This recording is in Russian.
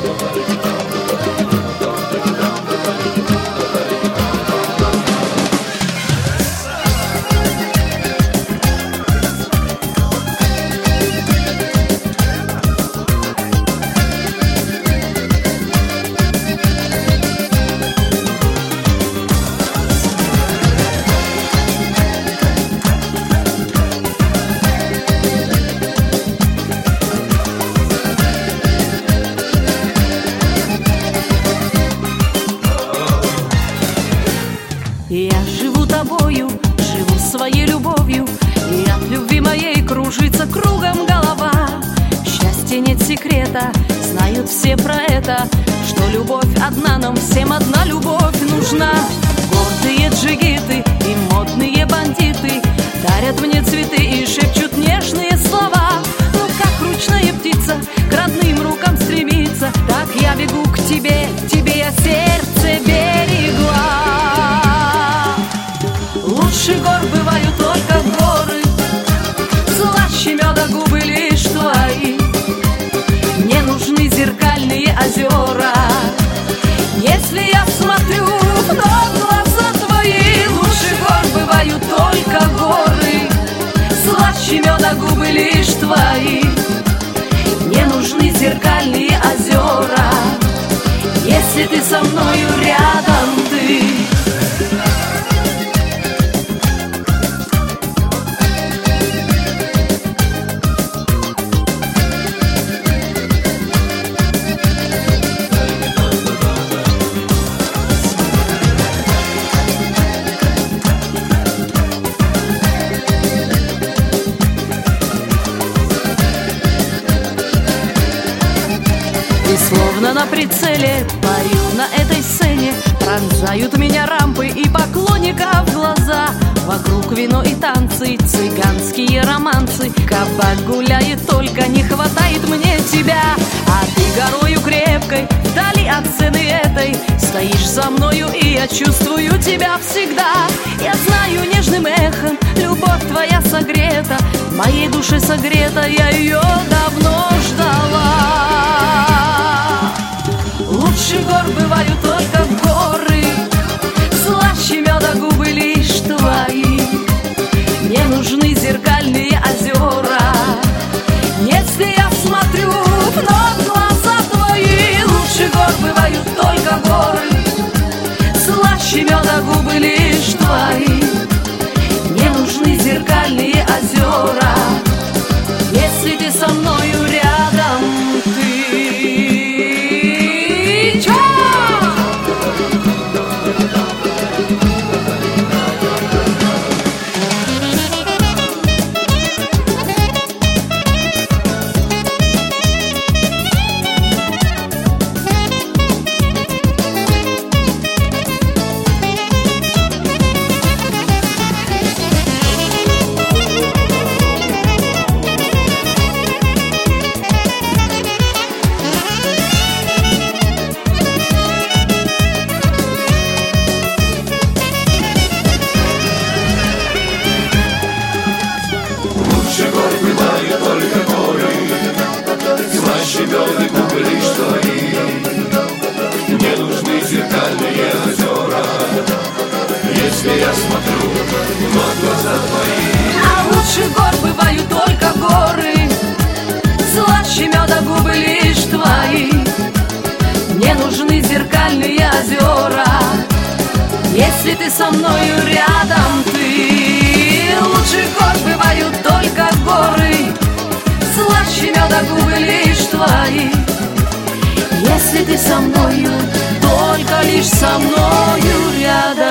Я живу тобою, живу своей любовью, и от любви моей кружится кругом голова. Счастья нет секрета, знают все про это, что любовь одна, нам всем одна любовь нужна. Гордые джигиты и модные бандиты дарят мне цветы и шепчут нежные слова. Но как ручная птица к родным рукам стремится, так я бегу к тебе, тебе я сердце берегла. Лучше гор бывают только горы, слаще меда губы лишь твои. Мне нужны зеркальные озера, если я смотрю в глаза твои. Лучше гор бывают только горы, слаще меда губы лишь твои. Мне нужны зеркальные озера, если ты со мною рядом, ты. И словно на прицеле парю на этой сцене, пронзают меня рампы и поклонников глаза. Вокруг вино и танцы, цыганские романсы. Кабак гуляет, только не хватает мне тебя. А ты горою крепкой, вдали от сцены этой, стоишь за мною, и я чувствую тебя всегда. Я знаю нежным эхом, любовь твоя согрета, в моей душе согрета, я ее давно ждала. Лучше гор бывают только горы, слаще меда губы лишь твои. Мне нужны зеркальные озера, если я смотрю в глаза твои. Лучше гор бывают только горы, слаще меда губы лишь твои. Мне нужны зеркальные озера, если ты со мною рядом, ты. Меды губы лишь твои. Мне нужны зеркальные озера, если я смотрю в глаза твои. А лучше гор бывают только горы, слаще меда губы лишь твои. Мне нужны зеркальные озера, если ты со мною рядом, ты. Лучше гор бывают только горы, слаще меда губы лишь твои. Если ты со мною, только лишь со мною рядом.